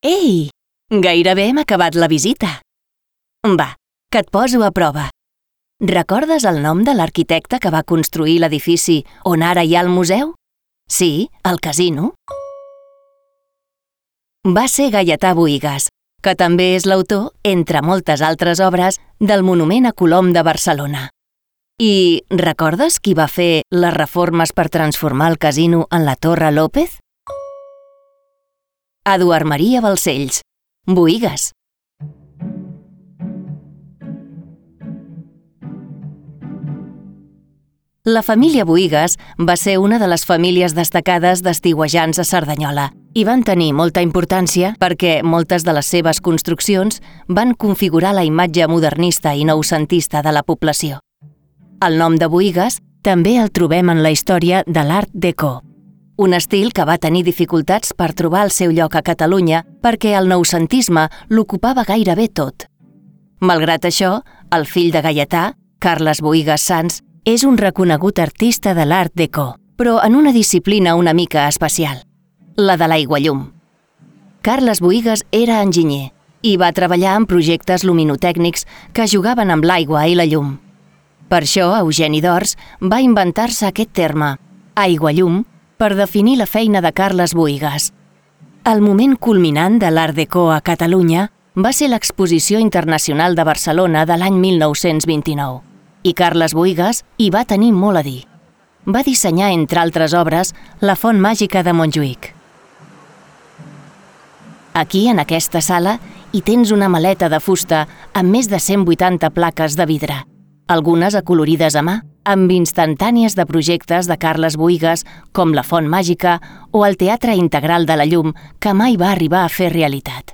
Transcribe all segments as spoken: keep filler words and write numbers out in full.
Ei, gairebé hem acabat la visita. Va, que et poso a prova. Recordes el nom de l'arquitecte que va construir l'edifici on ara hi ha el museu? Sí, el casino. Va ser Gaietà Buïgas, que també és l'autor, entre moltes altres obres, del Monument a Colom de Barcelona. I recordes qui va fer les reformes per transformar el casino en la Torre López? Eduard Maria Balcells, Buïgas. La família Buïgas va ser una de les famílies destacades d'estiuejants a Cerdanyola i van tenir molta importància perquè moltes de les seves construccions van configurar la imatge modernista i noucentista de la població. El nom de Buïgas també el trobem en la història de l'Art Déco, un estil que va tenir dificultats per trobar el seu lloc a Catalunya perquè el noucentisme l'ocupava gairebé tot. Malgrat això, el fill de Gaietà, Carles Buïgas Sans, és un reconegut artista de l'Art Déco, però en una disciplina una mica especial, la de l'aiguallum. Carles Buïgas era enginyer i va treballar en projectes luminotècnics que jugaven amb l'aigua i la llum. Per això, Eugeni d'Ors va inventar-se aquest terme, aiguallum, per definir la feina de Carles Buïgas. El moment culminant de l'Art Déco a Catalunya va ser l'Exposició Internacional de Barcelona de l'any mil nou-cents vint-i-nou. I Carles Buïgas hi va tenir molt a dir. Va dissenyar, entre altres obres, la Font Màgica de Montjuïc. Aquí, en aquesta sala, hi tens una maleta de fusta amb més de cent vuitanta plaques de vidre, algunes acolorides a mà, amb instantànies de projectes de Carles Buïgas, com la Font Màgica o el Teatre Integral de la Llum, que mai va arribar a fer realitat.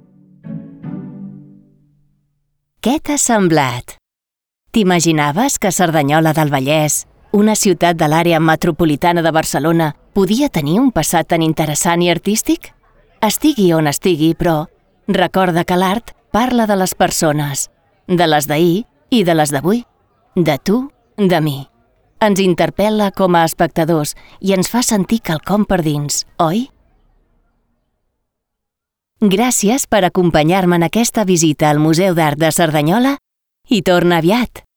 Què t'ha semblat? T'imaginaves que Cerdanyola del Vallès, una ciutat de l'àrea metropolitana de Barcelona, podia tenir un passat tan interessant i artístic? Estigui on estigui, però, recorda que l'art parla de les persones, de les d'ahir i de les d'avui, de tu, de mi. Ens interpel·la com a espectadors i ens fa sentir quelcom per dins, oi? Gràcies per acompanyar-me en aquesta visita al Museu d'Art de Cerdanyola i torna aviat!